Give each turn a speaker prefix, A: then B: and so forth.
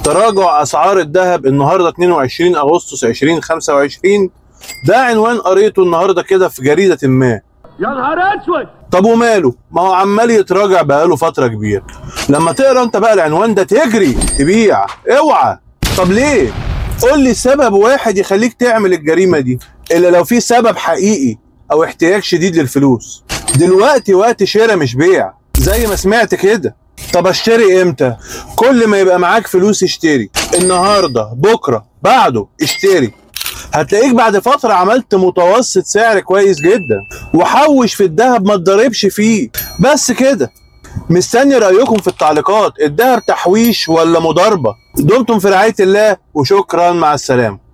A: تراجع اسعار الذهب النهارده 22 اغسطس 2025. ده عنوان قريته النهارده كده في جريده ما.
B: يا نهار اسود.
A: طب وماله؟ ما هو عمال يتراجع بقاله فتره كبيره. لما تقرا انت بقى العنوان ده تجري تبيع، اوعى. طب ليه؟ قول لي سبب واحد يخليك تعمل الجريمه دي، الا لو في سبب حقيقي او احتياج شديد للفلوس. دلوقتي وقت شراء مش بيع زي ما سمعت كده. طب اشتري امتى؟ كل ما يبقى معاك فلوس اشتري، النهارده بكره بعده اشتري. هتلاقيك بعد فترة عملت متوسط سعر كويس جدا. وحوش في الذهب، ما تضربش فيه. بس كده. مستني رأيكم في التعليقات، الذهب تحويش ولا مضاربة؟ دمتم في رعاية الله وشكرا، مع السلامة.